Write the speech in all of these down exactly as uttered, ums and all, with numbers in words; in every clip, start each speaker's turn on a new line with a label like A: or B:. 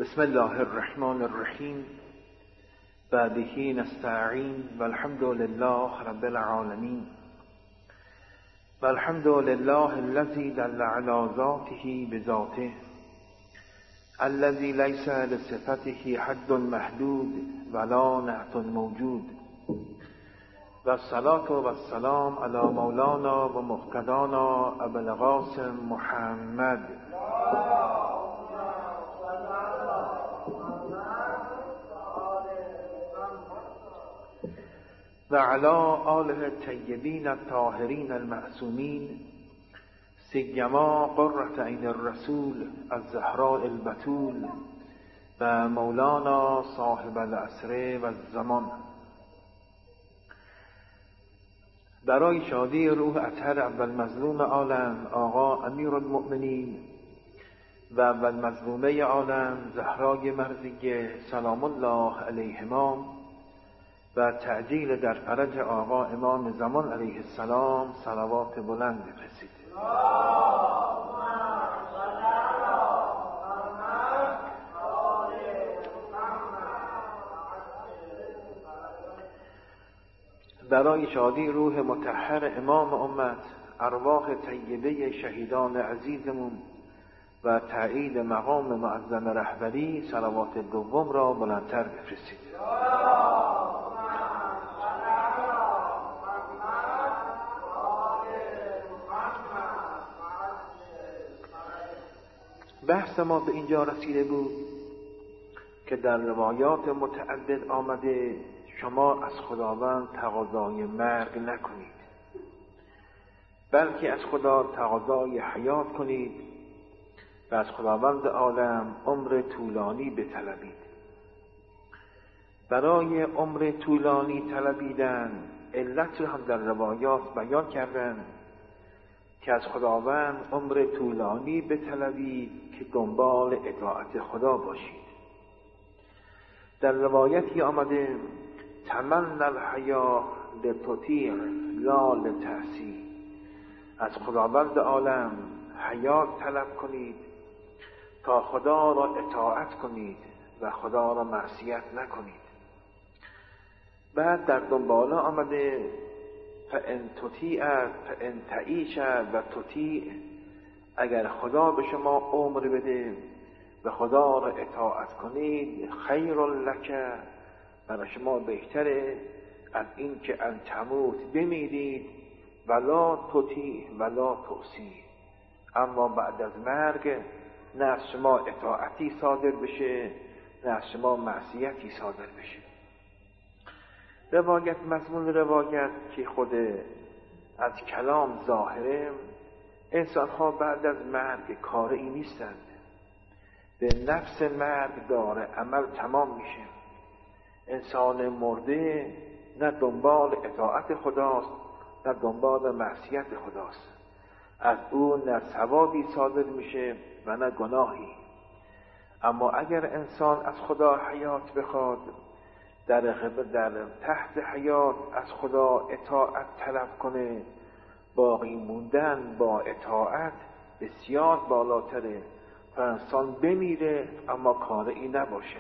A: بسم الله الرحمن الرحیم و به نستعین و الحمد لله رب العالمین و الحمد لله الذی دل علی ذاته بذاته الذی لیس لصفته حد محدود ولا نعت موجود و الصلاة و السلام علی مولانا و مقتدانا ابو القاسم محمد و علی آله الطیبین الطاهرین المعصومین سیما قرة عین الرسول الزهراء البتول و مولانا صاحب العصر و الزمان. برای شادی روح اطهر اول مظلوم عالم آقا امیر المؤمنین و اول مظلومه عالم زهرای مرضیه سلام الله علیهما و تعجیل در فرج آقا امام زمان علیه السلام صلوات بلند بفرستید. برای شادی روح مطهر امام امت ارواح طیبه شهیدان عزیزمون و تایید مقام معظم رهبری صلوات دوم را بلندتر بفرستید. بحث ما به اینجا رسیده بود که در روایات متعدد آمده شما از خداوند تقاضای مرگ نکنید، بلکه از خدا تقاضای حیات کنید و از خداوند عالم عمر طولانی بطلبید. برای عمر طولانی طلبیدن علت رو هم در روایات بیان کردن که از خداوند عمر طولانی بطلبید که دنبال اطاعت خدا باشید. در روایتی آمده تمن الحیا لتطیع لا لتعصی، از خداوند عالم حیات طلب کنید تا خدا را اطاعت کنید و خدا را معصیت نکنید. بعد در دنباله آمده فان تطیع فان تعیش و تطیع، اگر خدا به شما عمر بده و خدا را اطاعت کنید خیر لک، برای شما بهتره از این که ان تموت بمیرید ولا تطیع ولا تعصی، اما بعد از مرگ نه از شما اطاعتی صادر بشه نه از شما معصیتی صادر بشه. روایت مضمون روایت که خود از کلام ظاهره انسان ها بعد از مرگ کاری نیستند، به نفس مرگ داره عمل تمام میشه. انسان مرده نه دنبال اطاعت خداست نه دنبال معصیت خداست، از او نه ثوابی صادر میشه و نه گناهی. اما اگر انسان از خدا حیات بخواد، در در تحت حیات از خدا اطاعت طلب کنه، باقی موندن با اطاعت بسیار بالاتره تا انسان بمیره اما کاری نباشه.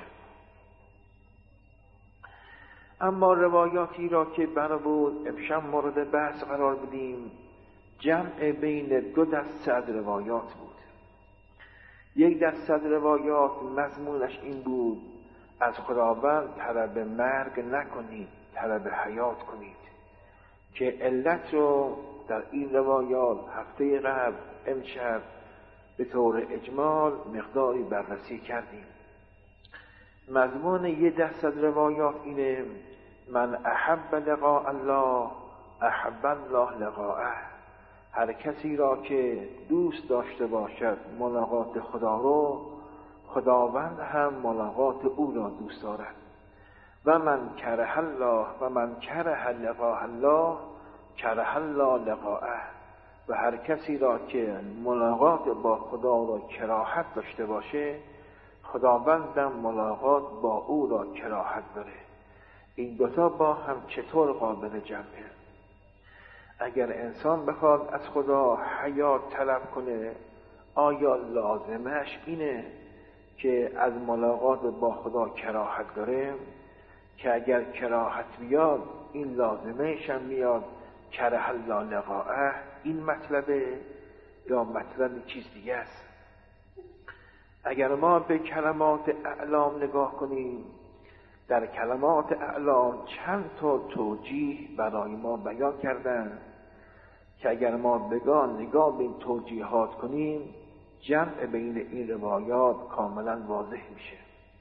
A: اما روایاتی را که بنا بود امشب مورد بحث قرار بدیم جمع بین دو دسته از روایات بود. یک دسته از روایات مضمونش این بود از خداوند طلب مرگ نکنید، طلب حیات کنید، که علت رو در این روایات هفته قبل امشب به طور اجمال مقداری بررسی کردیم. مضمون یه دست از روایات اینه من احب لقاء الله احب الله لقاءه، هر کسی را که دوست داشته باشد ملاقات خدا رو، خداوند هم ملاقات او را دوست دارد. و من کره الله و من کره لقاء الله کره الله لقاءه، و هر کسی را که ملاقات با خدا را کراهت داشته باشه خداوندم ملاقات با او را کراهت داره. این دوتا با هم چطور قابل جمعه؟ اگر انسان بخواد از خدا حیات طلب کنه آیا لازمش اینه که از ملاقات با خدا کراهت داره، که اگر کراهت بیاد این لازمهش هم میاد، کره الله لقاءه، این مطلبه یا مطلب چیز دیگه است. اگر ما به کلمات اعلام نگاه کنیم، در کلمات اعلام چند تا توجیه برای ما بیان کردن که اگر ما بگان نگاه به این توجیهات کنیم، جمع بین این روایات کاملا واضح میشه.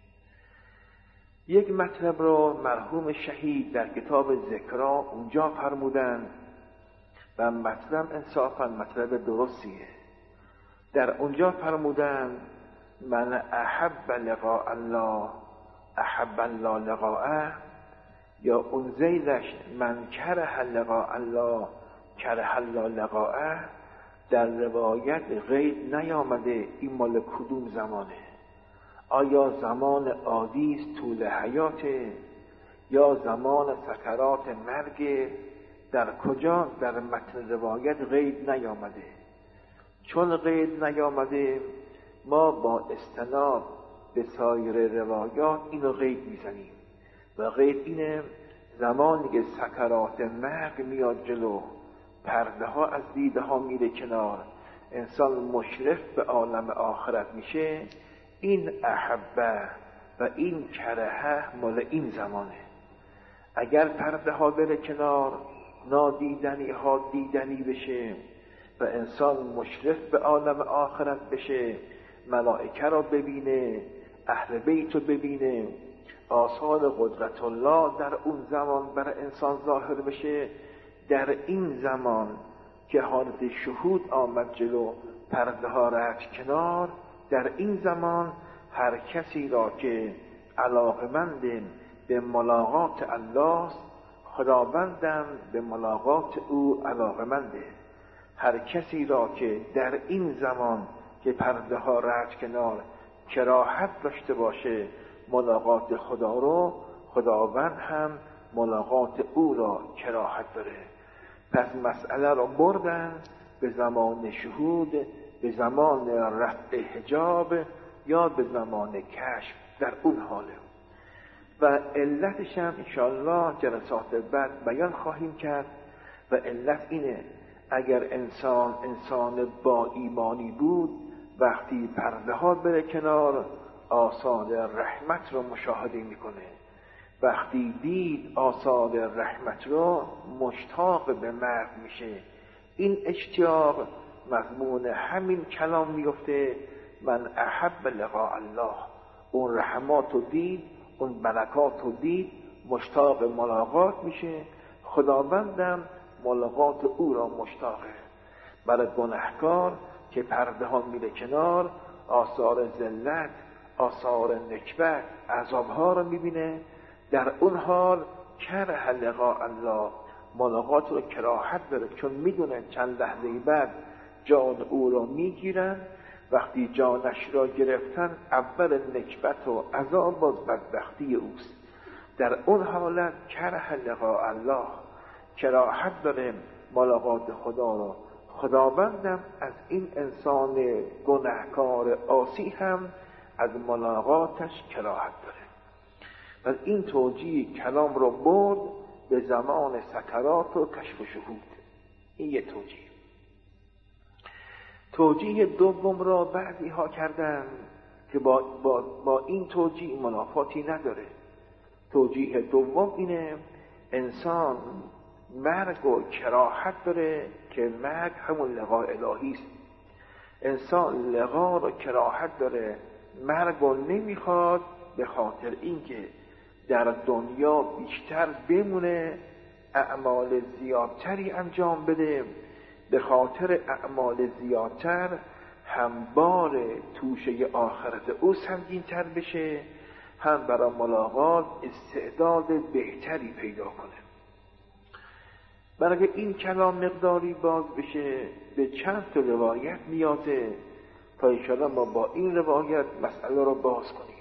A: یک مطلب رو مرحوم شهید در کتاب ذکرا اونجا فرمودن و مطلب انصافا مطلب درستیه. در اونجا فرمودن من احب لقاء الله احب الله لقاءه، یا اون زیدش من کره لقاء الله کره الله لقاءه. در روایت غیب نیامده این مال کدوم زمانه، آیا زمان عادی است طول حیاته یا زمان سکرات مرگ؟ در کجا در متن روایت غیب نیامده. چون غیب نیامده ما با استناد به سایر روایات اینو غیب میزنیم و غیب اینه زمانی که سکرات مرگ میاد جلو، پرده ها از دیده ها میره کنار، انسان مشرف به عالم آخرت میشه، این احبه و این کرهه مال این زمانه. اگر پرده ها بره کنار، نادیدنی ها دیدنی بشه و انسان مشرف به عالم آخرت بشه، ملائکه را ببینه، اهل بیت رو ببینه، آثار قدرت الله در اون زمان برای انسان ظاهر بشه، در این زمان که حالت شهود آمد جلو، پرده ها رفت کنار، در این زمان هر کسی را که علاقمند به ملاقات الله، خداوندم به ملاقات او علاقمنده. هر کسی را که در این زمان که پرده ها رفت کنار کراهت داشته باشه ملاقات خدا رو، خداوند هم ملاقات او را کراهت داره. پس مسئله را بردن به زمان شهود، به زمان رفع حجاب یا به زمان کشف، در اون حاله. و علتش هم انشاءالله جلسات بعد بیان خواهیم کرد. و علت اینه اگر انسان انسان با ایمانی بود، وقتی پرده ها بره کنار آثار رحمت رو مشاهده میکنه. وقتی دید آثار رحمت رو مشتاق به مرگ میشه. این اشتیاق مضمون همین کلام میفته من احب لقاء الله. اون رحمات رو دید، اون برکات رو دید، مشتاق ملاقات میشه. خداوندم ملاقات او را مشتاقه. برای گناهکار که پرده ها میره کنار، آثار ذلت، آثار نکبت، عذاب ها رو میبینه، در اون حال کره لقاء الله، ملاقات رو کراهت داره، چون میدونه چند لحظه بعد جان او را میگیرن. وقتی جانش را گرفتن اول نکبت و عذاب و بدبختی اوست. در اون حالت کره لقاء الله، کراهت داره ملاقات خدا را. خداوندم از این انسان گناهکار عاصی هم از ملاقاتش کراهت داره. و این توجیه کلام رو برد به زمان سکرات و کشف و شهود. این یه توجیه. توجیه دوم را بعضی ها کردن که با, با, با این توجیه منافاتی نداره. توجیه دوم اینه انسان مرگ و کراهت داره که مرگ همون لقاء الهی است. انسان لقا رو کراهت داره، مرگ رو نمیخواد، به خاطر اینکه در دنیا بیشتر بمونه، اعمال زیادتری انجام بده. به خاطر اعمال زیادتر هم بار توشه آخرت او سنگین‌تر بشه، هم برای ملاقات استعداد بهتری پیدا کنه. برای این کلام مقداری باز بشه به چند تا روایت نیازه تا انشاءالله ما با این روایت مسئله رو باز کنیم.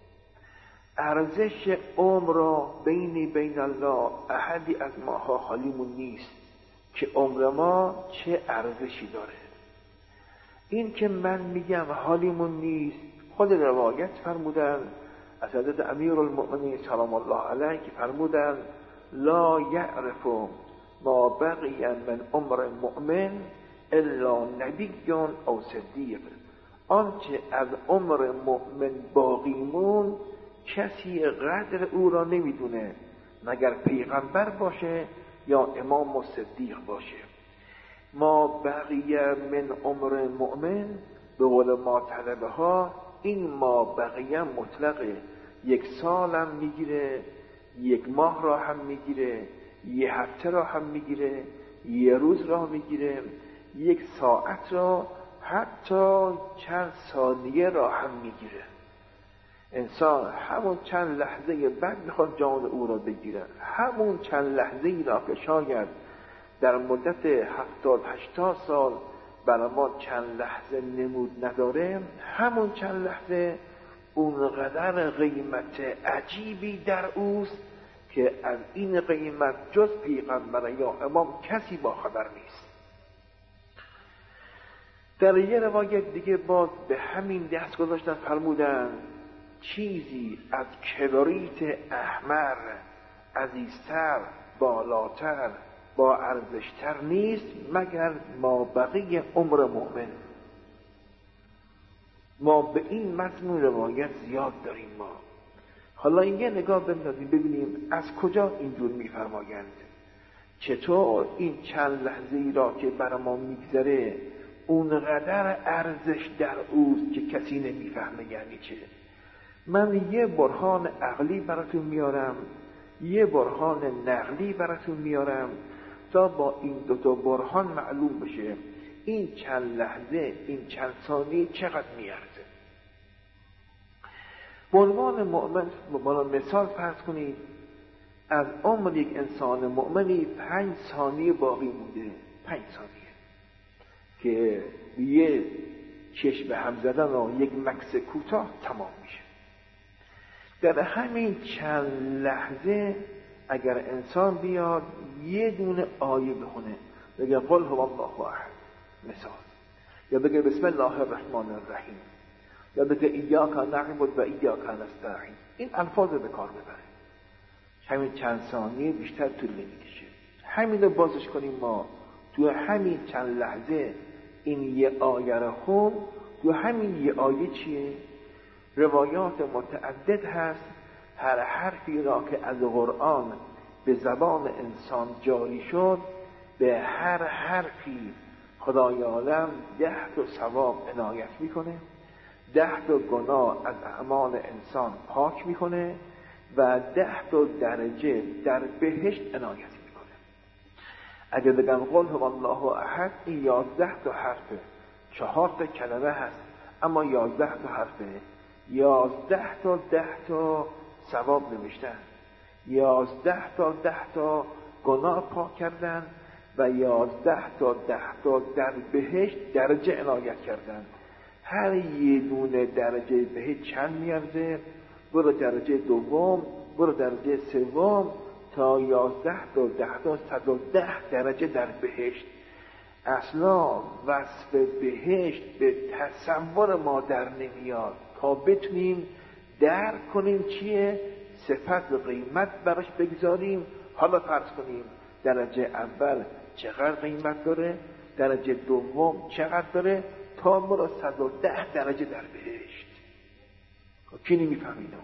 A: ارزش عمر را بینی بین الله، احدی از ماها حالیمون نیست که عمر ما چه ارزشی داره. این که من میگم حالیمون نیست، خود روایت فرمودن از حضرت امیرالمؤمنین سلام الله علیه که فرمودن لا یعرف ما بقی من عمر مؤمن الا نبی او صدیق. آنچه از عمر مؤمن باقی مون کسی قدر او را نمیدونه مگر پیغمبر باشه یا امام و صدیق باشه. ما بقی من عمر مؤمن به قول ما طلبه ها این ما بقیه مطلقه، یک سال هم میگیره، یک ماه را هم میگیره، یه هفته را هم میگیره، یه روز را میگیره، یک ساعت را، حتی چند ثانیه را هم میگیره. انسان همون چند لحظه بعد میخواد جان او را بگیره، همون چند لحظه ای را که شاید در مدت هفتاد هشتاد سال برای ما چند لحظه نمود نداره، همون چند لحظه اونقدر قیمت عجیبی در اوست که از این قیمت جز پیغمبر یا امام کسی با خبر نیست. در یه روایت دیگه باز به همین دست گذاشتن، فرمودن چیزی از کبریت احمر عزیزتر، بالاتر، با ارزشتر نیست مگر ما بقیه عمر مؤمن. ما به این مضمون روایت زیاد داریم. ما حالا این یه نگاه بندازیم ببینیم از کجا اینجور میفرمایند، چطور این چند لحظه ای را که بر ما میگذره اونقدر ارزش در اوست که کسی نمیفهمه یعنی چه. من یه برهان عقلی براتون میارم، یه برهان نقلی براتون میارم تا با این دوتا برهان معلوم بشه این چند لحظه، این چند ثانیه چقدر میارزه. به عنوان مؤمن مثال فرض کنید از عمر یک انسان مؤمنی پنج ثانیه باقی مونده، پنج ثانیه که یه چشم به هم زدن و یک مکث کوتاه تمام میشه. در همین چند لحظه اگر انسان بیاد یه دونه آیه بخونه، بگه قل هو الله احد مثال، یا بگه بسم الله الرحمن الرحیم، یا بگه ایاک نعبد و ایاک نستعین، این الفاظ به کار ببره، همین چند ثانیه بیشتر طول نمیکشه. همین رو بازش کنیم ما تو همین چند لحظه این یه آیه رو خون. تو همین یه آیه چیه؟ روایات متعدد هست، هر حرفی را که از قرآن به زبان انسان جاری شد به هر حرفی خدای عالم ده تا ثواب عنایت میکنه، ده تا گناه از اعمال انسان پاک میکنه و ده تا درجه در بهشت عنایت میکنه. اگر بگم قل هو الله احد، این یازده تا حرفه، چهار تا کلمه هست اما یازده تا حرفه، یازده تا ده تا ثواب نوشتن، یازده تا ده تا گناه پاک کردن و یازده تا ده تا در بهشت درجه عنایت کردن. هر یه دونه درجه بهشت چند میارزه؟ برو درجه دوم، برو درجه سوم تا یازده تا ده تا صد و ده درجه در بهشت. اصلا وصف بهشت به تصور ما در نمیاد تا بتونیم درک کنیم چیه، صفت و قیمت براش بگذاریم. حالا فرض کنیم درجه اول چقدر قیمت داره، درجه دوم چقدر داره، تا مرا صد و ده درجه در بهشت. کی نمیفهمیدم؟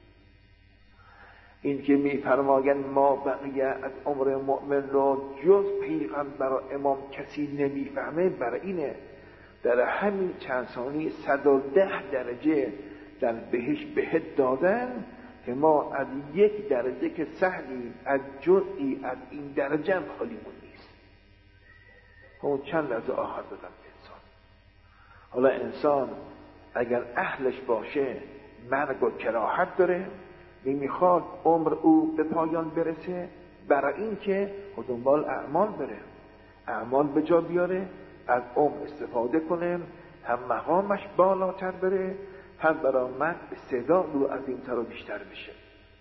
A: این که میفرمایند ما بقیه از عمر مؤمن را جز پیغمبر و امام کسی نمیفهمه، برای اینه در همین چند ثانیه صد و ده درجه در بهشت بهت دادن که ما از یک درجه که سهلی از جزئی از این درجه هم خالیمون نیست. اون چند لحظه آخر دادم انسان. حالا انسان اگر اهلش باشه مرگ و کراهت داره، نمیخواد عمر او به پایان برسه، برای این که دنبال اعمال بره، اعمال به جا بیاره، از عمر استفاده کنه، هم مقامش بالاتر بره، هم برای من استعداد رو از این طرف بیشتر بشه.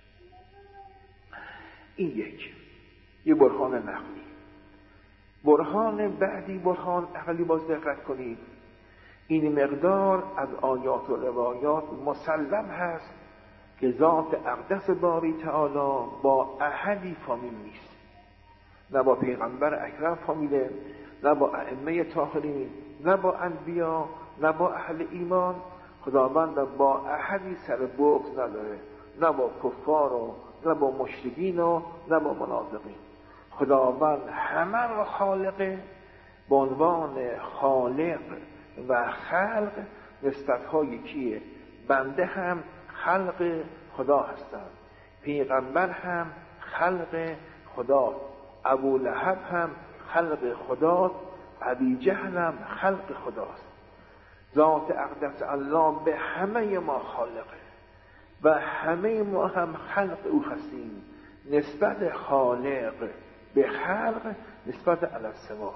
A: این یک یه برهان نقلی. برهان بعدی، برهان عقلی، باز دقت کنید. این مقدار از آیات و روایات مسلم هست که ذات اقدس باری تعالی با احدی فامیل نیست، نه با پیغمبر اکرم فامیله، نه با ائمه طاهرین، نه با انبیا، نه با اهل ایمان. خداوند با احدی سر بغض نداره، نه با کفار و نه با مشرکین و نه با منافقین. خداوند همه را خالقه. به عنوان خالق و خلق نسبت‌ها یکیه. بنده هم خلق خدا هستند، پیغمبر هم خلق خدا، ابو لهب هم خلق خدا، ابی جهل هم خلق خداست. ذات اقدس الله به همه ما خالقه و همه ما هم خلق او هستیم. نسبت خالق به خلق نسبت علی السواء.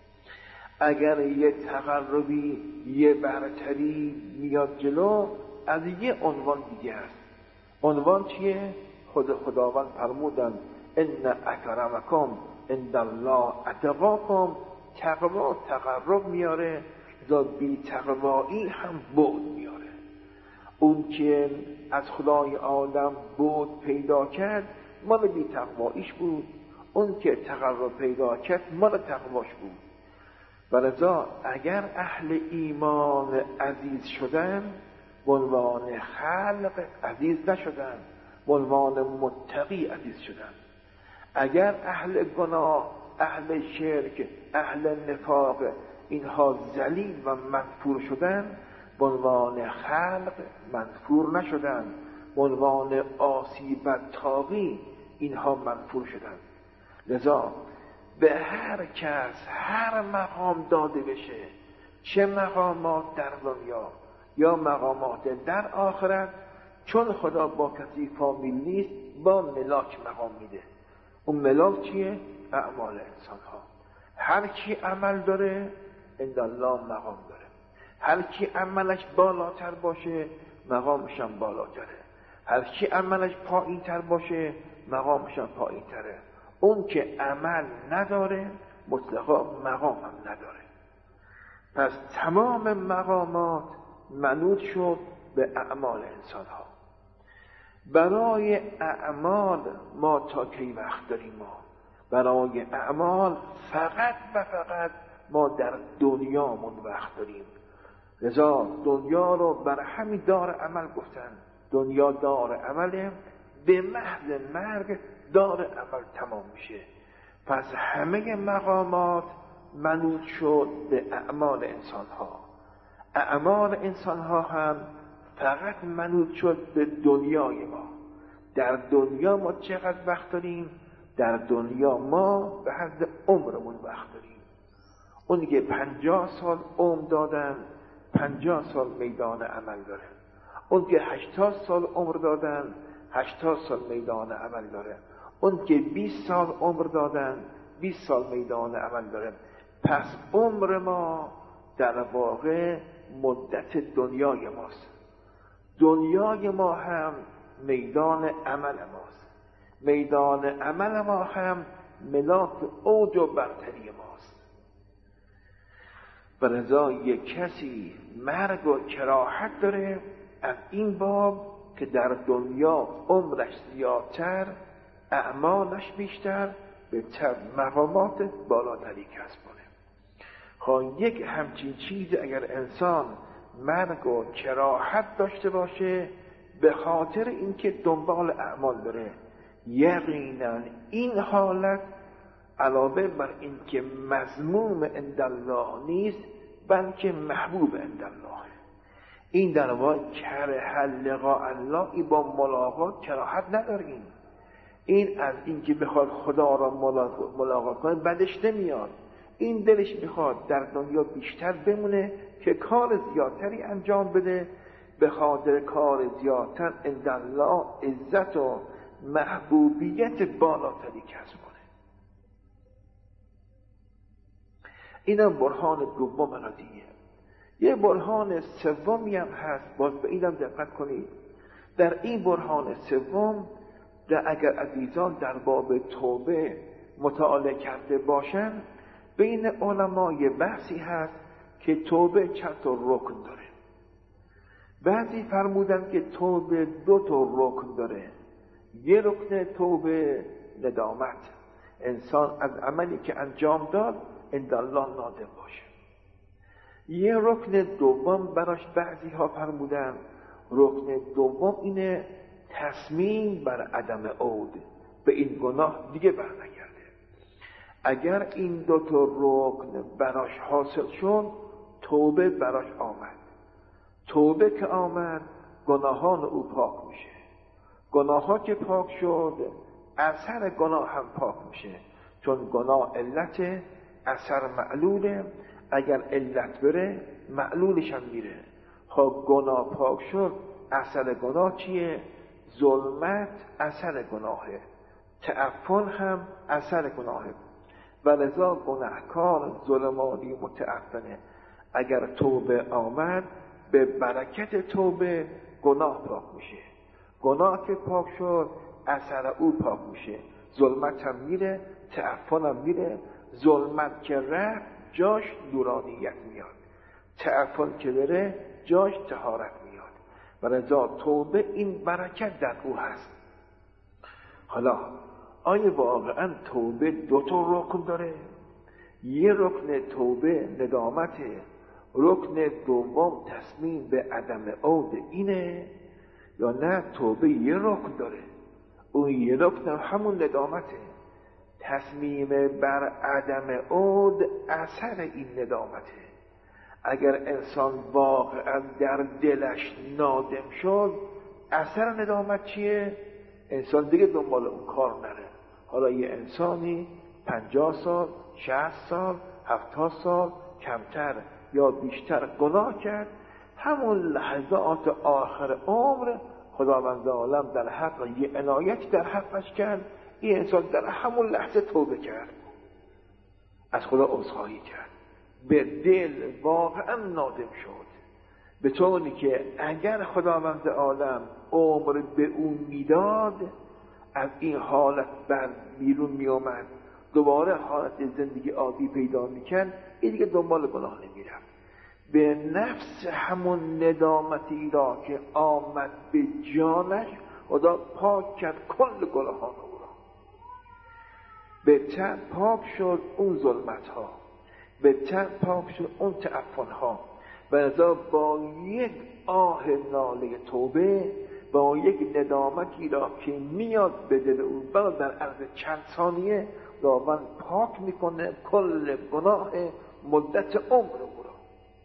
A: اگر یه تقربی، یه برتری میاد جلو، از یه عنوان دیگه است. عنوان چیه؟ خود خداوند فرمودن ان اکرمکم عند الله اتقاکم. تقوا تقرب میاره، ذات بی تقوایی هم بعد میاره. اون که از خدای آدم بعد پیدا کرد مال بی تقواییش بود، اون که تقرب پیدا کرد مال تقواش بود. ولذا اگر اهل ایمان عزیز شدن، به عنوان خلق عزیز نشدن، به عنوان متقی عزیز شدن. اگر اهل گناه، اهل شرک، اهل نفاق اینها ذلیل و مغفور شدن، به عنوان خلق مغفور نشدن، به عنوان عاصی و طاغی اینها مغفور شدن. لذا به هر کس هر مقام داده بشه، چه مقامات در دنیا یا مقامات در آخرت، چون خدا با کسی فامیل نیست، با ملاک مقام میده. اون ملاک چیه؟ اعمال انسان ها. هر کی عمل داره عند الله مقام داره. هر کی عملش بالاتر باشه مقامش هم بالاتره. هر کی عملش پایین تر باشه مقامش هم پایین تره. اون که عمل نداره مطلقا مقام هم نداره. پس تمام مقامات منوط شد به اعمال انسان ها. برای اعمال ما تا کی وقت داریم؟ ما برای اعمال فقط و فقط ما در دنیامون وقت داریم. لذا دنیا رو بر همین دار عمل گفتن. دنیا دار عمله، به محض مرگ دار عمل تمام میشه. پس همه مقامات منوط شد به اعمال انسان ها. اعمال انسان ها هم فقط منوط شد به دنیای ما. در دنیا ما چقدر وقت داریم؟ در دنیا ما به حد عمرمون وقت داریم. اونی که پنجاه سال عمر دادن، پنجاه سال میدان عمل داره. اون که هشتاد سال عمر دادن، هشتاد سال میدان عمل داره. اون که بیست سال عمر دادن، بیست سال میدان عمل داره. پس عمر ما در واقع مدت دنیای ماست. دنیای ما هم میدان عمل ماست. میدان عمل ما هم ملاک اوج و برتری ماست. ولذا یک کسی مرگ و کراهت داره از این باب که در دنیا عمرش زیادتر، اعمالش بیشتر، به مقامات بالاتری کسب کنه. خب یک همچین چیز اگر انسان مرگ و کراهت داشته باشه به خاطر اینکه دنبال اعمال داره، یقینا این حالت علاوه بر اینکه مذموم عند الله نیست بلکه محبوب عند الله. این در واقع کره لقاء الله، ای با ملاقات کراهت نداریم. این از اینکه بخواد خدا را ملاقات کنه بدش نمیاد. این دلش میخواد در دنیا بیشتر بمونه که کار زیادتری انجام بده، به خاطر کار زیادتر عند الله عزت و محبوبیت بالاتری کسب کنه. اینم برهان دوم قضیه. یه برهان سومی هم هست، باز به اینم دقت کنید. در این برهان سوم در اگر عزیزان در باب توبه مطالعه کرده باشن، بین علما یه بحثی هست که توبه چند تا رکن داره. بعضی فرمودن که توبه دو تا رکن داره. یه رکن توبه ندامت، انسان از عملی که انجام داد اندالله نادم باشه. یه رکن دوم براش بعضی ها فرمودن رکن دوم اینه تصمیم بر عدم عود به این گناه دیگه برنگرده. اگر این دو تا رکن براش حاصل شد توبه براش آمد. توبه که آمد گناهان او پاک میشه. گناه ها که پاک شد اثر گناه هم پاک میشه، چون گناه علت، اثر معلوله. اگر علت بره معلولش هم میره. خب گناه پاک شد اثر گناه چیه؟ ظلمت اثر گناهه، تعفن هم اثر گناهه. ولذا گناهکار ظلمانی متعفنه. اگر توبه آمد به برکت توبه گناه پاک میشه. گناه که پاک شد اثر او پاک میشه، ظلمت هم میره، تعفن هم میره. ظلمت که رفت جاش نورانیت میاد، تعفن که بره جاش طهارت میاد. ولذا توبه این برکت در او هست. حالا آیا واقعا توبه دو تا رکن داره؟ یه رکن توبه ندامته، رکن دوم تصمیم به عدم عود اینه، یا نه توبه یه رکن داره؟ اون یه رکن همون ندامته. تصمیم بر عدم عود اثر این ندامته. اگر انسان واقعا در دلش نادم شد اثر ندامت چیه؟ انسان دیگه دنبال اون کار نره. حالا یه انسانی پنجاه سال، شصت سال، هفتاد سال کمتر یا بیشتر گناه کرد، همون لحظات آخر عمر خداوند عالم در حق یه عنایت در حقش کرد. این انسان در همون لحظه توبه کرد، از خدا عذرخواهی کرد، به دل واقعا نادم شد، به طوری که اگر خداوند عالم عمر به اون میداد از این حالت بر بیرون می آمد، دوباره حالت زندگی عادی پیدا میکرد، این دیگه دنبال گناه نمیرفت. به نفس همون ندامتی را که آمد به جانش خدا پاک کرد کل گناهان او را. به تن پاک شد اون ظلمت ها، به تن پاک شد اون تعفن ها. و لذا با یک آه ناله توبه، با یک ندامتی را که میاد به دل او، بعد در عرض چند ثانیه خداوند پاک میکنه کل گناه مدت عمر او را.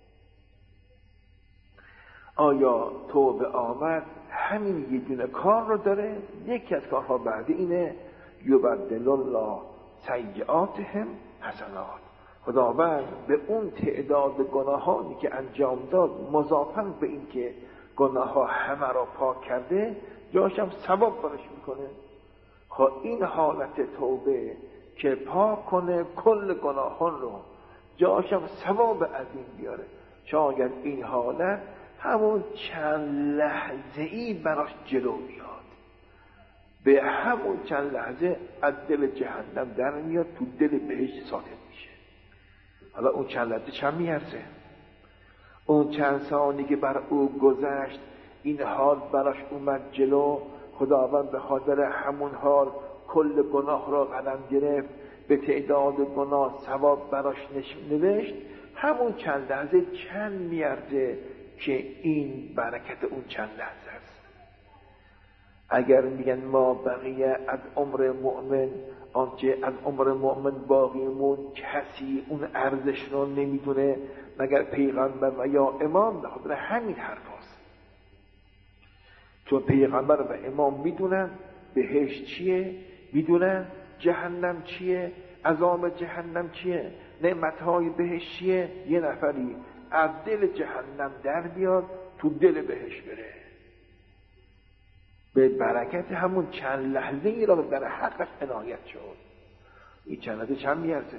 A: آیا توبه آمد همین یه دونه کار رو داره؟ یکی از کارها بعدی اینه یبدل الله سیئاتهم حسنات. خداوند به اون تعداد گناهانی که انجام داد مضافاً به این که گناه ها همه را پاک کرده جاشم ثواب برش میکنه. خب این حالت توبه که پاک کنه کل گناهان رو، جاشم ثواب عظیم بیاره. شاید این حالت همون چند لحظه ای براش جلو میاد، به همون چند لحظه از دل جهنم در میاد، تو دل بهشت ساکن میشه. حالا اون چند لحظه چند میارزه؟ اون چند ثانیه که بر او گذشت، این حال براش اومد جلو، خداوند به خاطر همون حال کل گناه را قلم گرفت، به تعداد گناه ثواب براش نوشت. همون چند لحظه چند میارزه که این برکت اون چند لحظه است. اگر میگن ما بقیه از عمر مؤمن، آنچه از عمر مؤمن باقی مون، کسی اون ارزش رو نمیدونه مگر پیغمبر و یا امام. به خاطر همین حرف هست، چون پیغمبر و امام میدونن بهشت چیه، میدونن جهنم چیه، عذاب جهنم چیه، نعمتهای بهشت چیه. یه نفری از دل جهنم در بیاد تو دل بهشت بره، به برکت همون چند لحظه ای را در حقش عنایت شد. این چند لحظه چند میارزه؟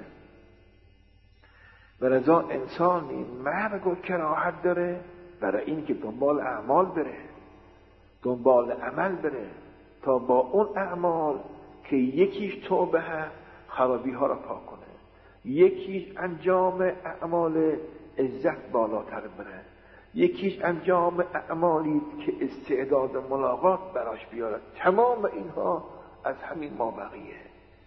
A: و رضا انسانی مرگ و کراهت داره برای این که دنبال اعمال بره، دنبال عمل بره، تا با اون اعمال که یکیش توبه هست خرابی ها را پاک کنه، یکیش انجام اعمال عزت بالاتر بره. یکیش انجام اعمالی که استعداد ملاقات براش بیاره. تمام اینها از همین مابقیه.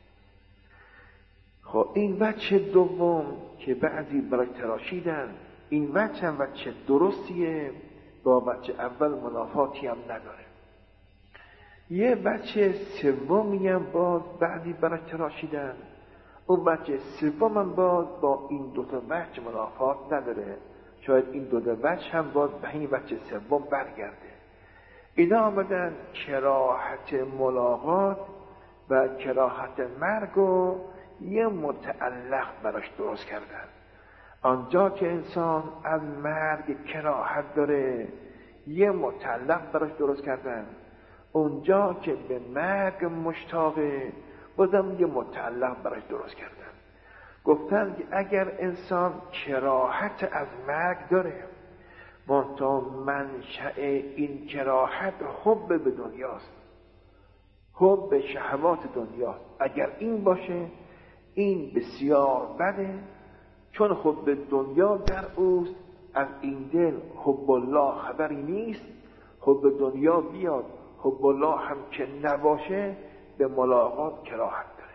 A: خب این وجه دوم که بعضی برای تراشیدن، این وجه هم وجه درستیه، با وجه اول منافاتی هم نداره. یه وجه سومی هم باز بعضی برای تراشیدن، اون وجه سوم هم باز با این دوتا وجه منافات نداره. شاید این دوتا وجه هم باز به این وجه سوم برگرده. اینا آمدن کراهت ملاقات و کراهت مرگ و یه متعلق براش درست کردن. آنجا که انسان از مرگ کراهت داره یه متعلق براش درست کردن، اونجا که به مرگ مشتاقه بازم یه متعلق براش درست کردن. گفتن که اگر انسان کراهت از مرگ داره، منتها منشأ این کراهت حب به دنیاست، حب به شهوات دنیاست، اگر این باشه این بسیار بده، چون حب دنیا در اوست. از این دل حب الله خبری نیست. حب دنیا بیاد حب الله هم که نباشه به ملاقات کراهت داره.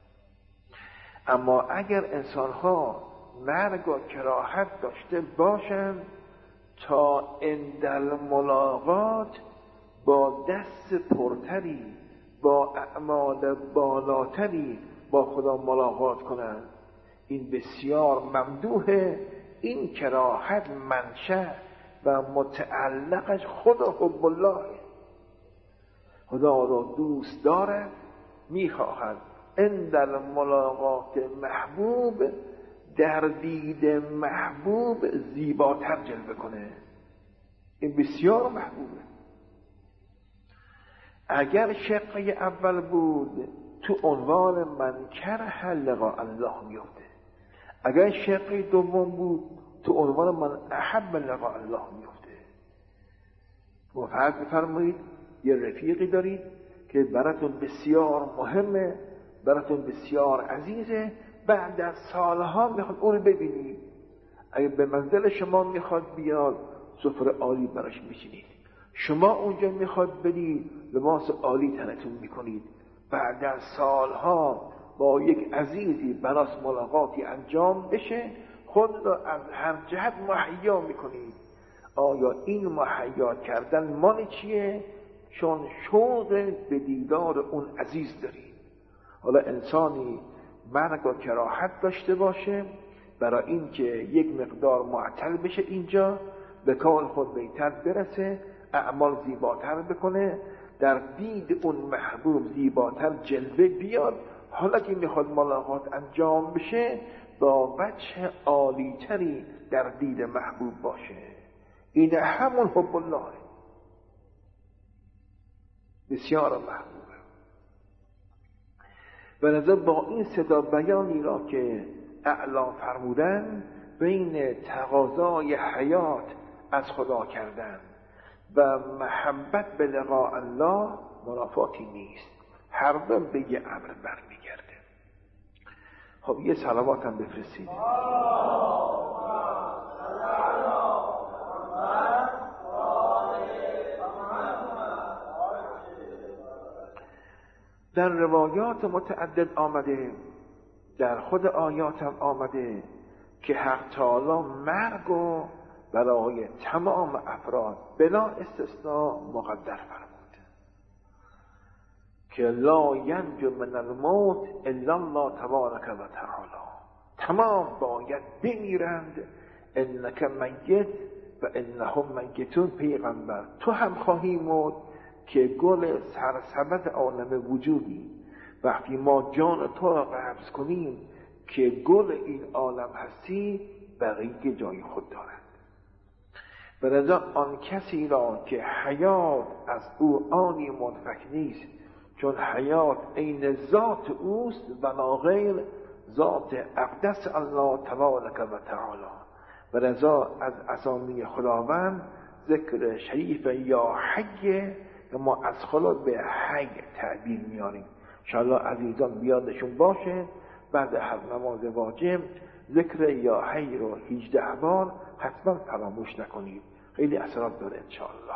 A: اما اگر انسان‌ها مرگ و کراهت داشته باشند، تا اندل ملاقات با دست پرتری، با اعمال بالاتری با خدا ملاقات کنند، این بسیار ممدوحه. این کراهت منشأ و متعلقش خدا حب الله، خدا را دوست دارد، میخواهد اندل ملاقات محبوب در دید محبوب زیباتر جلوه کنه. این بسیار محبوبه. اگر شقه اول بود تو عنوان من کره لقاء الله میفته، اگر شقه دوم بود تو عنوان من احب لقاء الله میفته. و فرض بفرمایید یه رفیقی دارید که براتون بسیار مهمه، براتون بسیار عزیزه، بعد از سالها میخواد اون رو ببینید. اگه به منزل شما میخواد بیاد سفره عالی براش میچینید، شما اونجا میخواد برید لباس عالی تنتون میکنید. بعد از سالها با یک عزیزی براس ملاقاتی انجام بشه، خود را از هر جهت مهیا میکنید. آیا این مهیا کردن مال چیه؟ چون شوق به دیدار اون عزیز دارید. حالا انسانی مرگ و کراهت داشته باشه برای این که یک مقدار معطل بشه، اینجا به کار خود بهتر برسه، اعمال زیباتر بکنه، در دید اون محبوب زیباتر جلوه بیاد. حالا که میخواد ملاقات انجام بشه با وجه عالیتری در دید محبوب باشه. این همون حب الله بسیار محبوبه. و نظر با این صدا بیانی را که اعلام فرمودن بین تقاضای حیات از خدا کردن و محبت به لقاء الله منافاتی نیست، هر دو به یه امر برمیگرده. خب یه صلوات هم بفرستید. در روایات متعدد آمده، در خود آیات هم آمده که حق تعالی مرگ و برای تمام افراد بلا استثناء مقدر فرمود که لا ینجو من الموت الا الله تبارک و تعالی. تمام باید بمیرند، انک میت و انهم میتون. پیغمبر تو هم خواهی مرد که گل سرسبد عالم وجودی. وقتی ما جان تو را قبض کنیم که گل این عالم هستی، بقیه جای خود دارد. به رضا آن کسی را که حیات از او آنی منفک نیست، چون حیات عین ذات اوست و لا غیر، ذات اقدس الله تبارک و تعالی. به رضا از اسامی خداوند ذکر شریف یا حی، ما از خدا به حی تعبیر میاریم. انشاءالله عزیزان بیادشون باشه بعد هر نماز واجب ذکر یا حی رو هجده بار حتما فراموش نکنید، خیلی اثرات داره انشاءالله.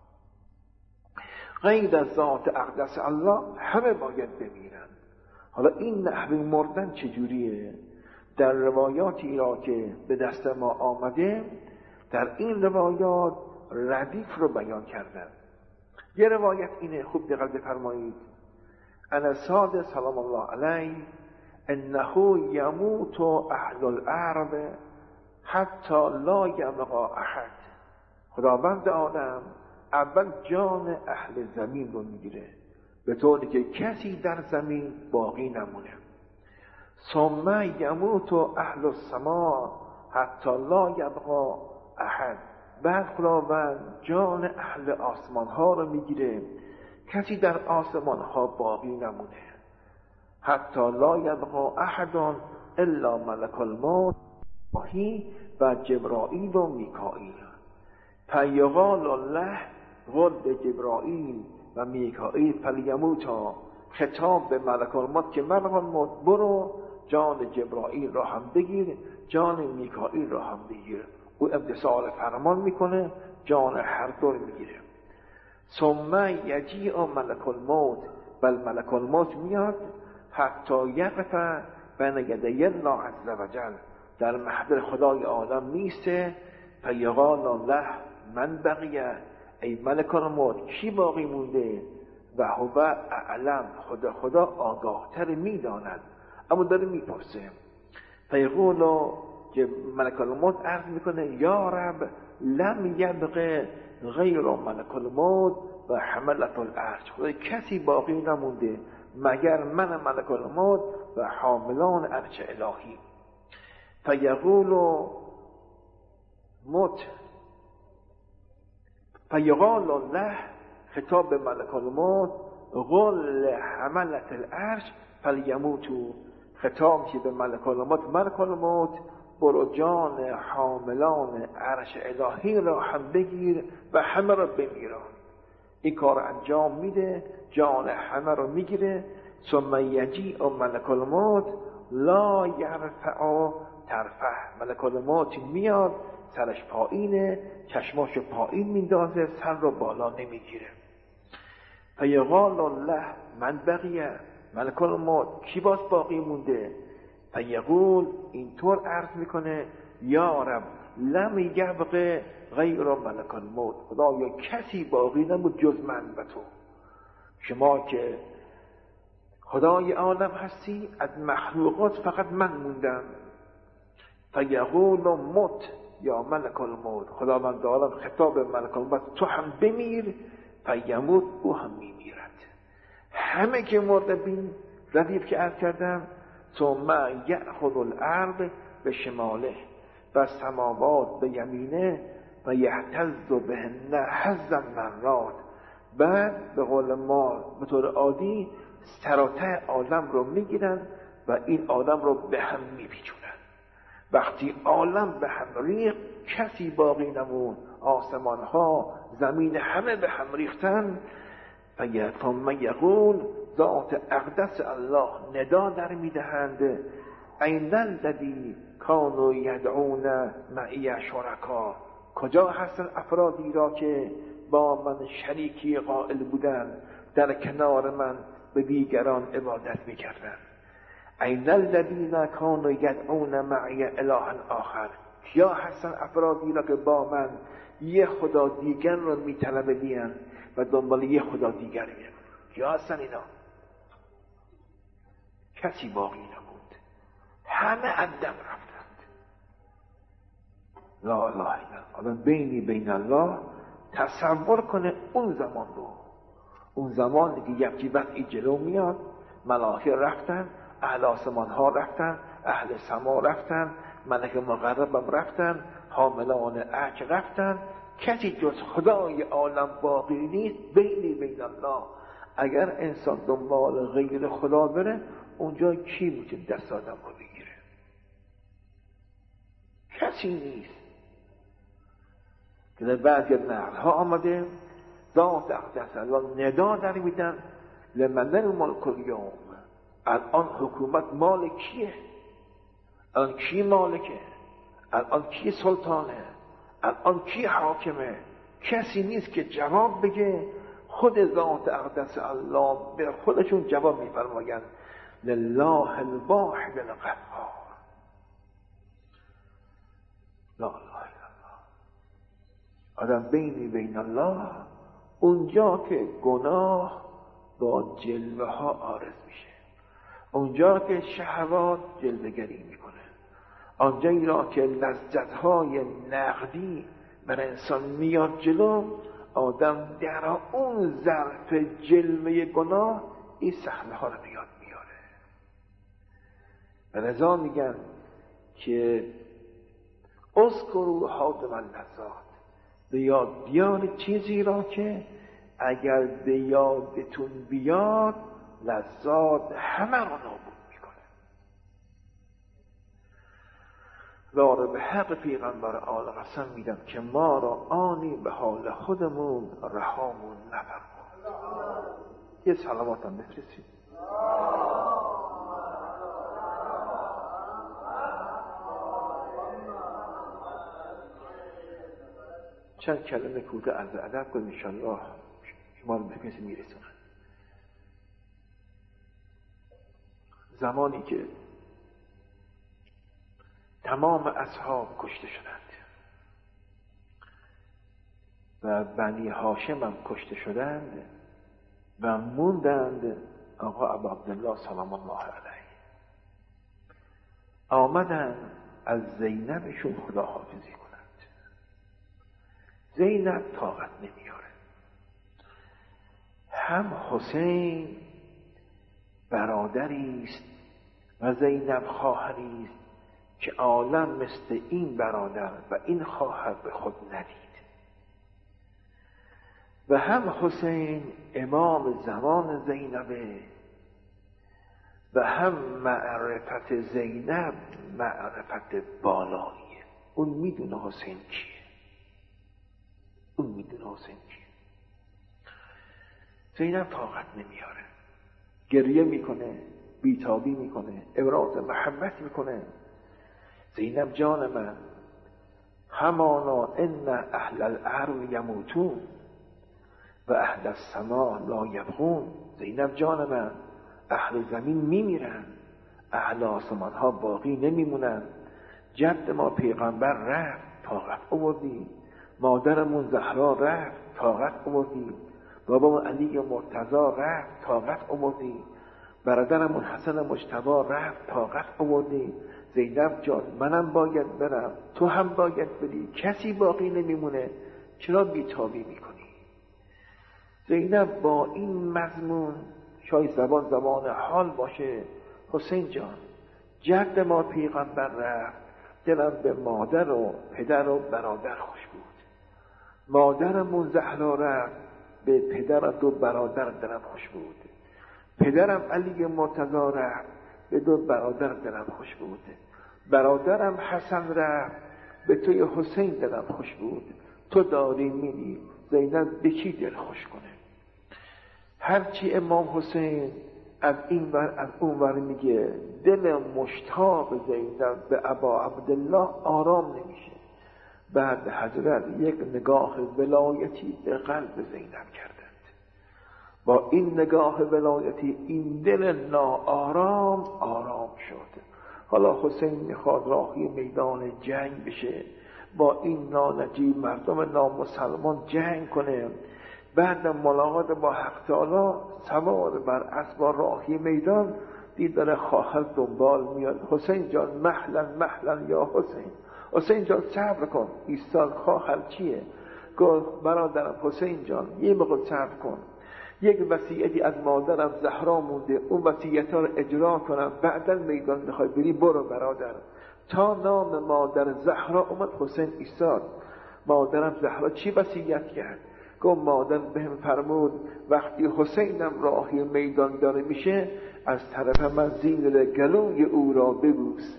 A: غیر از ذات اقدس الله همه باید بمیرن. حالا این نحوه مردن چجوریه؟ در روایاتی را که به دست ما آمده، در این روایات ردیف رو بیان کردن. یه روایت اینه، خوب دقت بفرمایید. انا صادق سلام الله علیه انه یموت اهل الارض حتی لا یبقى احد. خداوند عالم اول جان اهل زمین رو میگیره به طوری که کسی در زمین باقی نمونه. ثم یموت اهل السماء حتی لا یبقى احد. بعد خداوند جان اهل آسمان ها رو میگیره، کسی در آسمان ها باقی نمونه. حتی لا یبقى احد الا ملک الموت و جبرائیل و میکائیل. فیقال الله قل جبرائیل و میکائیل فلیموتا. خطاب به ملک الموت که ملک الموت برو جان جبرائیل را هم بگیر، جان میکائیل را هم بگیر. او امتثال فرمان میکنه، جان هر دو میگیره. ثم یجیء ملک الموت، بل ملک الموت میاد حتی یقف بین یدی الله عز وجل، در محضر خدای عالم میسته. فیقال الله من بقیه، ای ملک الموت کی باقی مونده؟ و هو اعلم، خدا خدا آگاه تر میداند، اما داره میپرسه. فیقول ملک الموت عرض میکنه یا رب لم یبقى غیر ملک الموت و حملة العرش. خدا کسی باقی نمونده مگر من ملک الموت و حاملان عرش الهی. فیقول موت فیقال الله، خطاب به ملک الموت، قل حملة العرش فلیموتوا. خطاب که به ملک الموت، ملک الموت برو جان حاملان عرش الهی را هم بگیر و همه را بمیران. این کار انجام میده، جان همه را میگیره. ثم یجیء ملک الموت لا یرفع طرفه. ملک الموت میاد سرش پایینه، چشماشو پایین میندازه، سر رو بالا نمیگیره. فیقال الله من بقیه، ملک الموت کی باز باقی مونده؟ فیقول اینطور عرض میکنه یا رب لم یبقى غیر ملک الموت. خدایا کسی باقی نمود جز من و تو. شما که خدای عالم هستی، از مخلوقات فقط من موندم. فیقول موت یا ملک الموت. خداوند عالم خطاب ملک الموت تو هم بمیر. فیموت، او هم میمیرد. همه که مرده بین ردیف که عرض کردم. ثم یأخذ الارض به شماله و سماوات به یمینه و یهتز بهن حزا مرات. بعد به قول ما به طور عادی سراته عالم رو میگیرن و این عالم رو به هم میپیچونن. وقتی عالم به هم ریخت کسی باقی نمون، آسمان ها زمین همه به هم ریختن. ثم یقول ذات اقدس الله ندا در میدهند این الذی کانوا یدعون معی شرکا. کجا هستن افرادی را که با من شریکی قائل بودن، در کنار من به دیگران عبادت میکردن. این الذین کانوا یدعون معی اله آخر. کیا هستن افرادی را که با من یه خدا دیگر را میطلبیدن و دنبال یه خدا دیگر میرن؟ کیا هستن اینا؟ کسی باقی نموند، همه عدم رفتند. لا اله الا الله. بینی بین الله تصور کنه اون زمان رو، اون زمانی که یکی وقتی جلو میاد، ملائکه رفتن، اهل آسمان ها رفتن، اهل سما رفتن، ملک مقربم رفتن، حاملان عرش رفتن، کسی جز خدای عالم باقی نیست. بینی بین الله. اگر انسان دنبال غیر خدا بره، اونجا کی میتونه دست آدم رو بگیره؟ کسی نیست. که در بعضی نقل ها آمده ذات اقدس الله ندا در میدن لمن الملک الیوم. الان حکومت مال کیه؟ الان کی مالکه؟ الان کی سلطانه؟ الان کی حاکمه؟ کسی نیست که جواب بگه. خود ذات اقدس الله به خودشون جواب میفرمایند لله الواحد القهار لا اله الا الله. آدم بینی بین الله، اونجا که گناه با جلوه ها عارض میشه، اونجا که شهوات جلوه‌گری میکنه، آنجایی را که لذت های نقدی بر انسان میاد جلو، آدم در اون ظرف جلوه گناه این صحنه ها رو بیاد میاره. و لذا میگن که اذکروا حادم اللذات، به یاد بیار چیزی را که اگر به یادتون بیاد لذات همه را نابود میکنه. و به حق پیغمبر آل قسم میدم که ما را آنی به حال خودمون رهامون نفرمود. یه صلوات هم بفرستید. چند کلمه کوتاه از ادب کنیم انشاءالله شما رو به کسی میرسونن. زمانی که تمام اصحاب کشته شدند و بنی هاشم هم کشته شدند و موندند آقا ابا عبدالله سلام الله علیه، آمدن از زینبشون خداحافظی کنند. زینب طاقت نمیاره. هم حسین برادری است و زینب خواهری است که عالم مثل این برادر و این خواهر به خود ندید، و هم حسین امام زمان زینبه و هم معرفت زینب معرفت بالاییه. اون میدونه حسین کیه، اون میدونه حسین کیه. زینب طاقت نمیاره، گریه میکنه، بیتابی میکنه، ابراز محبت میکنه. زینب جان من، همانا ان اهل الارض یموتون و اهل السماء لا یبقون. زینب جان من، اهل زمین میمیرن، اهل آسمان ها باقی نمیمونن. جد ما پیغمبر رفت، طاقت آوردی. مادرمون زهرا رفت، طاقت آوردی. بابامون علی مرتضی رفت، طاقت آوردی. برادرمون حسن مجتبی رفت، طاقت آوردی. زینب جان منم باید برم، تو هم باید بری، کسی باقی نمیمونه، چرا بیتابی میکنی؟ زینب با این مضمون، شاید زبان زبان حال باشه، حسین جان جد ما پیغمبر رفت، دلم به مادر و پدر و برادر خوش بود. مادرمون زهرا رفت، به پدر و برادر دلم خوش بود. پدرم علی مرتضی رفت، به دو برادر دلم خوش بود. برادرم حسن رفت، به توی حسین دلم خوش بود. تو داری میری، زینب به کی دل خوش کنه؟ هرچی امام حسین از این ور از اون ور میگه، دل مشتاق زینب به ابا عبدالله آرام نمیشه. بعد حضرت یک نگاه ولایتی به قلب زینب کردند. با این نگاه ولایتی این دل ناآرام آرام شد. حالا حسین میخواد راهی میدان جنگ بشه، با این نانجیب مردم نامسلمان جنگ کنه. بعد ملاقات با حق تعالی سوار بر اسب راهی میدان، دید داره خواهر دنبال میاد. حسین جان محلا محلا یا حسین، حسین جان صبر کن، ایستاد. خواهر چیه؟ گفت برادرم حسین جان یه موقع صبر کن، یک وصیتی از مادرم زهرا مونده، اون وصیت ها رو اجرا کنم، بعدا میدان میخوای بری برو برادر. تا نام مادر زهرا اومد، حسین ایستاد. مادرم زهرا چی وصیت کرد؟ گفت مادر بهم فرمود وقتی حسینم راهی میدان داره میشه، از طرف من زیر گلوی او را ببوس.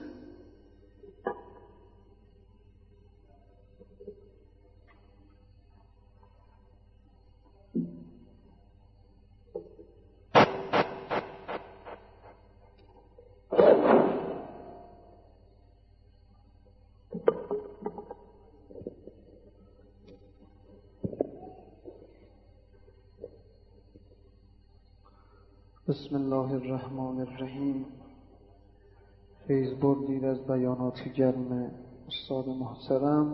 B: بسم الله الرحمن الرحیم. فیض بردید از بیانات گرم استاد محترم.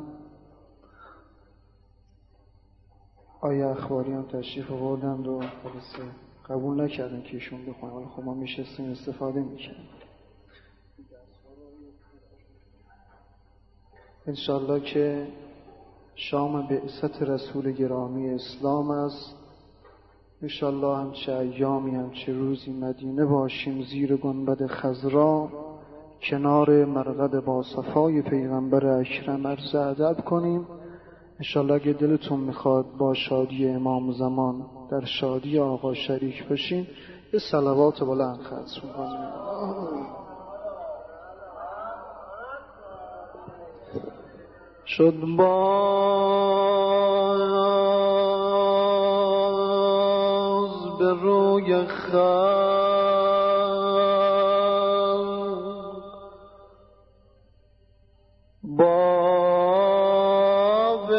B: آیا اخباریان تشریف آوردند و خلاصه قبول نکردن که ایشون بخونن، ولی خب ما میشستیم استفاده میکردیم. انشالله که شام بعثت رسول گرامی اسلام است. انشالله همچه ایامی همچه روزی مدینه باشیم، زیر گنبد خضرا کنار مرقد با صفای پیغمبر اکرم عرض ادب کنیم. انشالله اگه دلتون میخواد با شادی امام زمان در شادی آقا شریک بشین، یه صلوات بلند خطر میکنیم. شد باز به روی خلق باب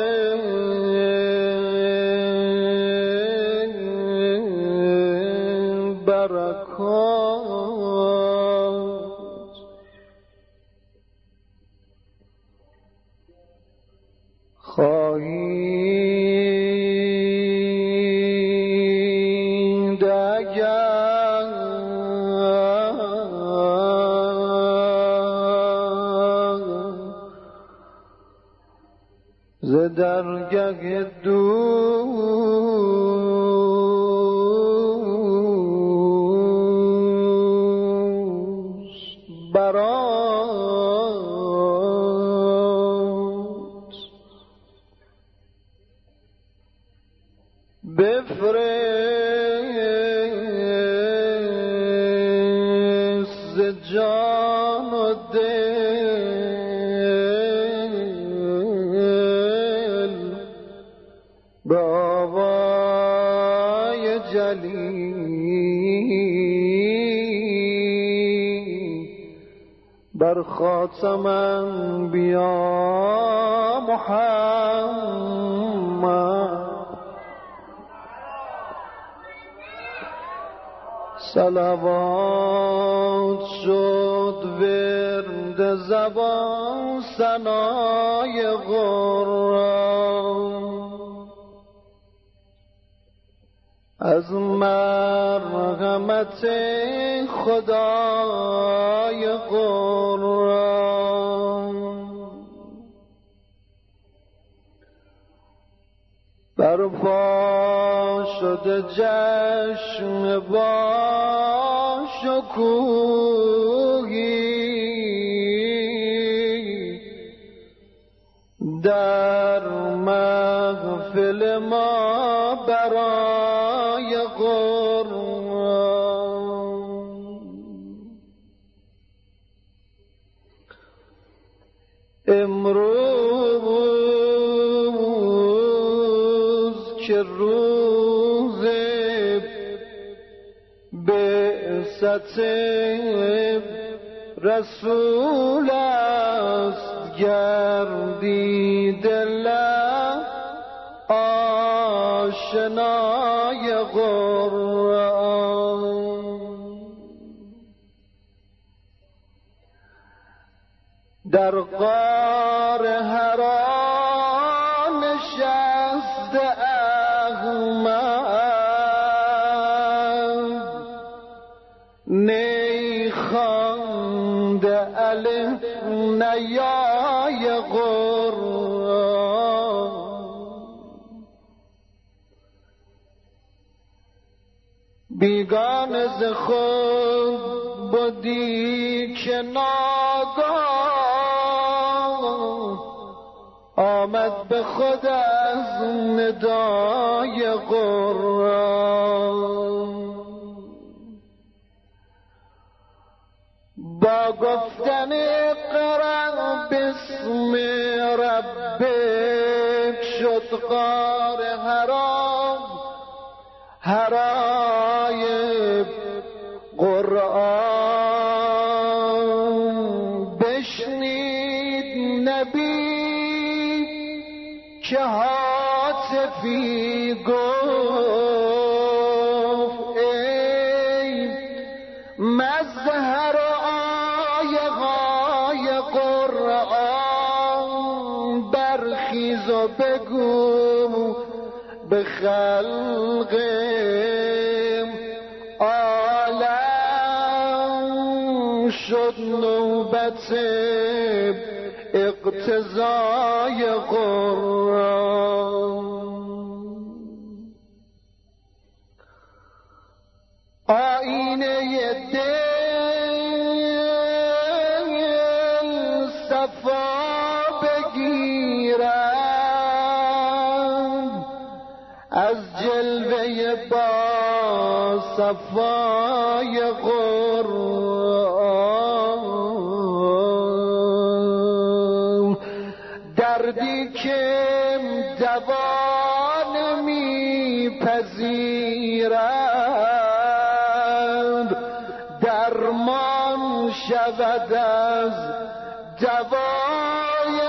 B: برکات. خواهید اگر ز درگه دوست برات بفرست ز جان و دل به آوای جلی بر خاتم انبیا محمد صلوات شد ورد زبان ثنای قرآن. از مرحمت خدای قرآن برپا شده جشن با شکوهی در محفل ما برای قرآن. امروز که روز بعثت رسول است، گردید لب آشنای قرآن. در غار حرا نشسته احمد، نی خوانده الف نیای قرآن. بیگانه ز خود بودی که ناگاه آمد به خود از ندای قرآن. با گفتن اقرأ بسم ربک شد غار حرا حرای قرآن. بشنید نبی که هاتفی گفت ای انگیز و بگو به خلق عالم شد نوبت اقتضای قرآن. آینه دل صفا بگیرم از جلوه با صفای قرآن. دردی که دوا نمی‌پذیرد درمان شود از دوای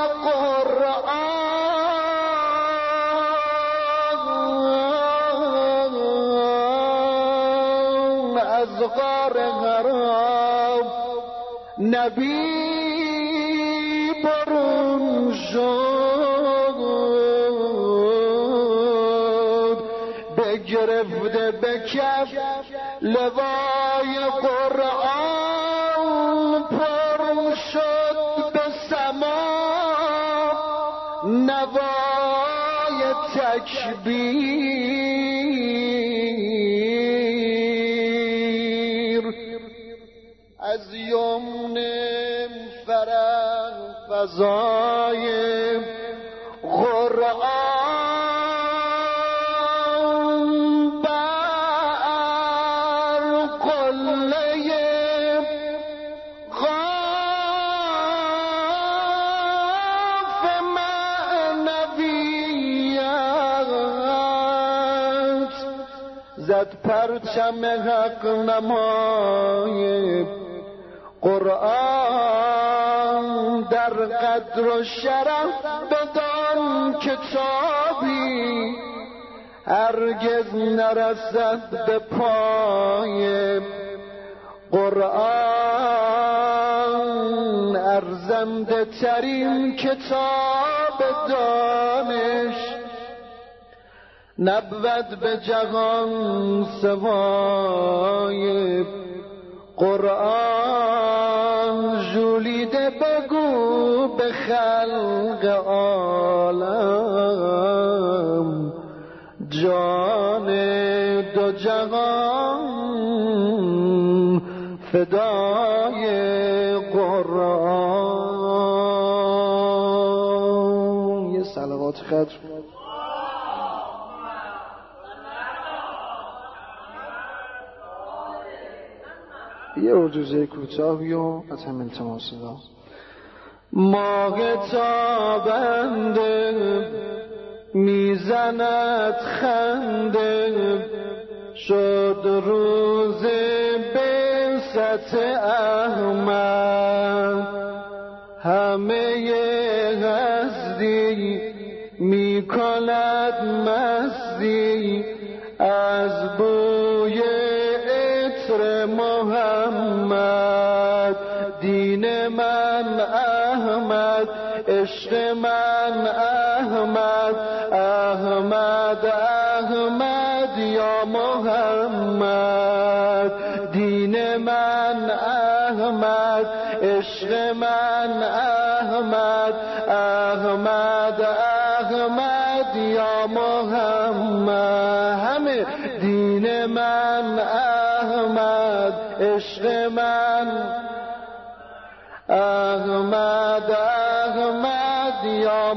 B: قرآن. از غار حرام نبی برون شد، بگرفته به کف لوای قرآن. پر شد به سما نوای تکبیر. از یمن فرح فضای قرآن بر قله قاف معنویت زد پرچم حق نمای قرآن. در قدر و شرف بدان کتابی هرگز نرسد به پای قرآن. ارزنده ترین کتاب دانش نبود به جهان سوای قرآن. ژولیده بگو به خلق عالم جان دو جهان فدای قرآن. یه صلوات ختم. یه اردوزه کوتاهی و از هم التماس دارم. ماه تابنده میزند خنده شد روز بعثت احمد. همه هستی میکند مستی از بوی عطر محمد. دین من احمد عشق من احمد احمد احمد یا محمد. دین من احمد عشق من احمد احمد احمد یا محمد. همه دین من احمد عشق من احمد احمد یا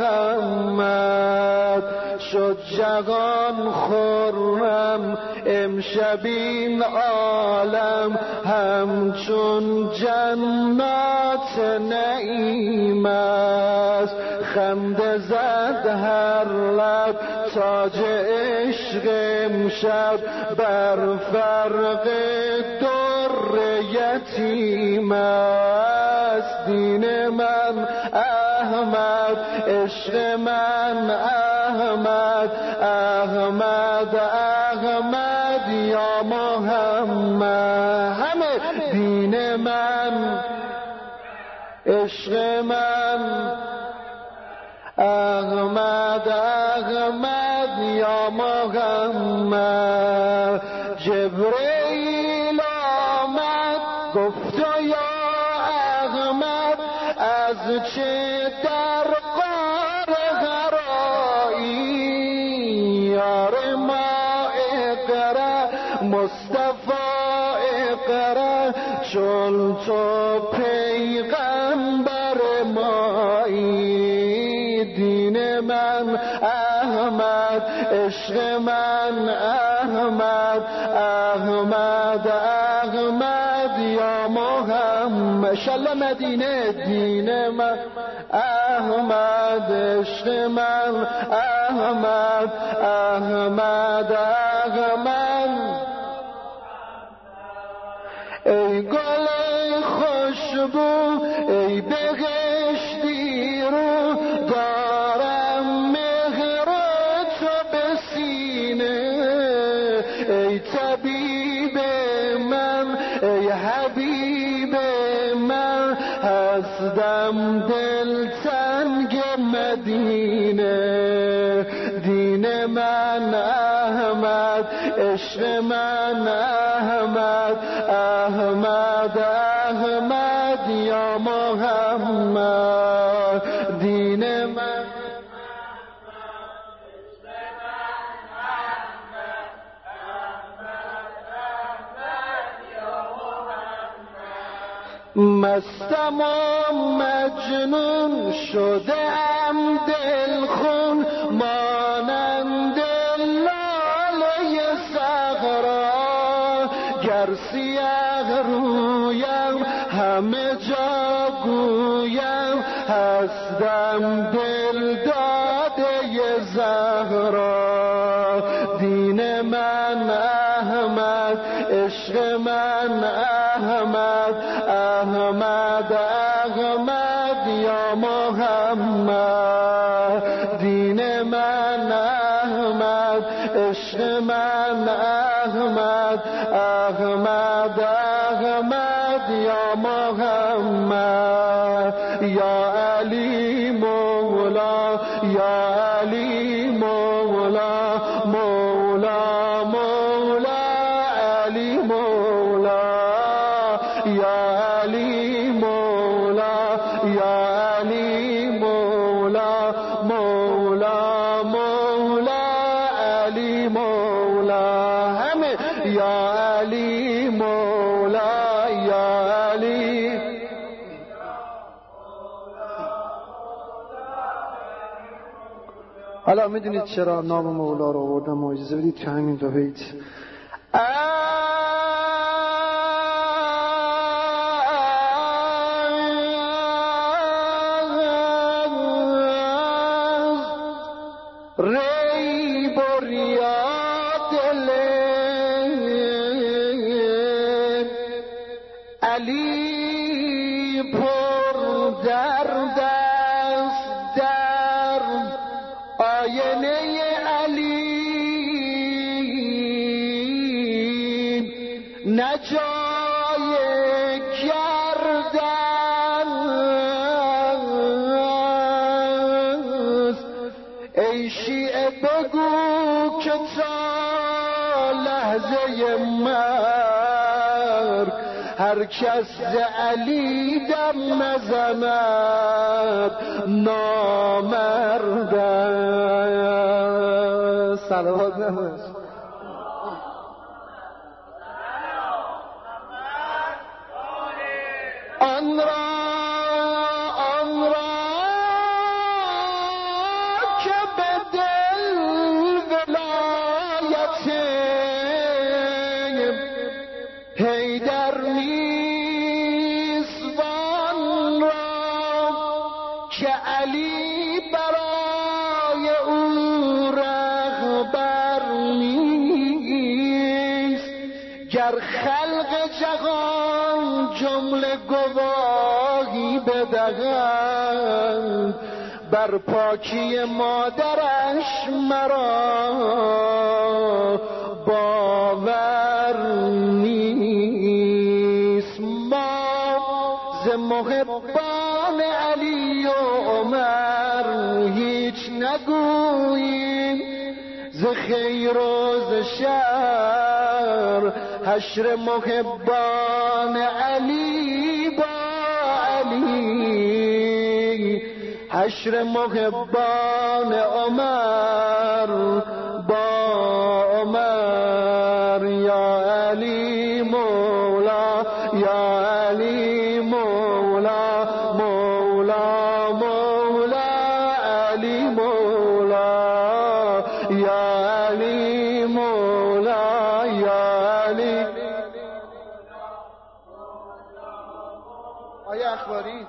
B: محمد. شد جهان خرم امشب این عالم همچون جنات نعیم است. خنده زد هر لب تاج عشق امشب بر فرق در یتیم است. دین من احمد عشق من احمد احمد احمد یا محمد. همه دین من عشق من احمد احمد یا محمد. جبرئیل آمد گفت یا احمد از چه در غار حرایی؟ یار ما اقرا مصطفی اقرا چون تو پیغمبر مایی. دین من احمد عشق من احمد احمد احمد یا محمد. شل مدینه دین من احمد عشق من احمد احمد احمد. ای گل خوشبو ای بهشتی رو دارم مهر تو به سینه. ای طبیب من ای حبیب من هستم دلتنگ مدینه. دین من احمد عشق من احمد احمد احمد یا محمد. دین من مستم و مجنون شدم دلخون مانند لاله صحرا. گر سیاه رویم همه جا گویم هستم دل داده زهرا. دین من احمد عشق من احمد احمد احمد یا محمد. دین من احمد عشق من احمد احمد احمد یا محمد. یا علی مولا یا علی مولا مولا مولا علی مولا. یا علی مولا یا علی مولا مولا مولا علی مولا. همه یا علی مولا یا علی. حالا میدونید چرا نام مولا رو آوردم؟ اجازه بدید که همین دو بیت ریب و ریاد علی پر درد است در آینه علی نجای گردن است. ای شیعه بگو که تا لحظه مرگ هر کس ز علی دم نزند نامرد است. صلوات نماز. آن را آن را که به دل ولایت حیدر نیست وان را که علی برای او رهبر نیست. گر خلق جهان جمله گواهی بدهند بر پاکی مادرش مرا باور نیست. ما ز محبان علی و عمر نگوییم ز خیر و ز شر حشر محبان علی با علی حشر محبان عمر با عمر یا علی مولا یا علی مولا مولا مولا علی مولا یا علی مولا یا علی آیا اخباری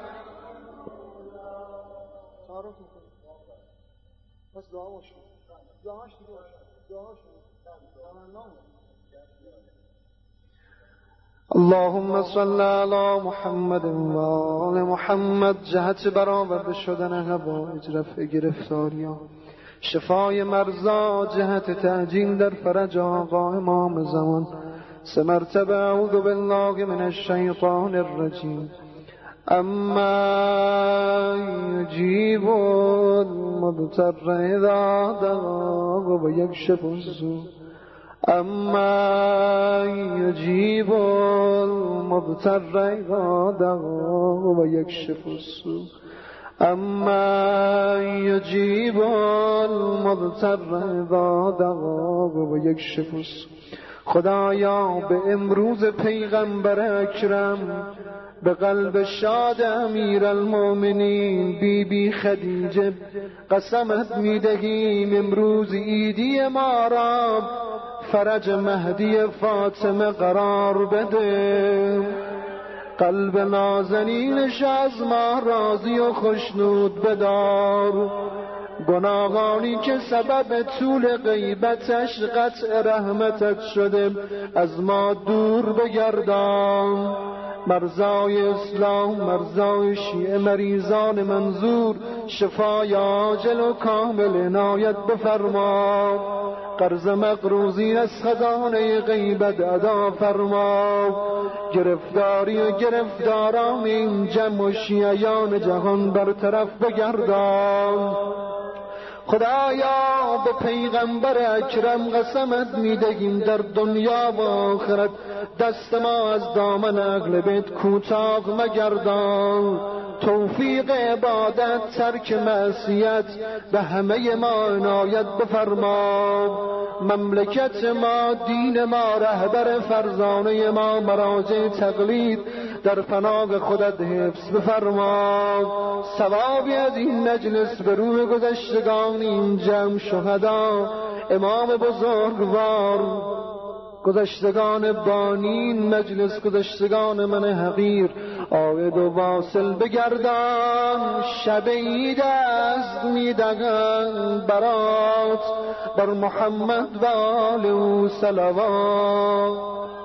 B: تعارف میکنی پس دعا باشه دعاش دیگه باشه دعاش تمنا اللهم صل علی محمد و آل محمد. جهت برآورده شدن حوائج، رفع گرفتاریان، شفای مرضا، جهت تعجیل در فرج آقا امام زمان، سه مرتبه اعوذ بالله من الشیطان الرجیم. اما یجیب المضطر اذا دعاه و یکشف السوء اما یجیب المضطر اذا دعاه و یکشف السوء اما یجیب المضطر اذا دعاه و یکشف السوء. خدایا به امروز پیغمبر اکرم، به قلب شاد امیر المؤمنین بی بی خدیجه قسمت میدهیم امروز عیدی ما را فرج مهدی فاطمه قرار بده. قلب نازنینش از ما راضی و خشنود بدار. گناهانی که سبب طول غیبتش قطع رحمتت شده از ما دور بگردان. مرزای اسلام، مرزای شیعه، مریضان منظور شفای عاجل و کامل عنایت بفرما. قرض مقروضین از خزانه غیبت ادا فرما. گرفتاری و گرفتاران این جمع و شیعیان جهان برطرف بگردان. خدایا به پیغمبر اکرم قسمت میدهیم در دنیا و آخرت دست ما از دامن اهل بیت کوتاه مگردان. توفیق عبادت، ترک معصیت به همه ما عنایت بفرما. مملکت ما، دین ما، رهبر فرزانه ما، مراجع تقلید در پناه خودت حفظ بفرما. ثوابی از این مجلس به روح گذشتگان این جمع شهدا، امام بزرگوار، گذشتگان بانین مجلس، گذشتگان من حقیر عاید و واصل بگردان. شب عید است میدهند برات بر محمد و آل او صلوات.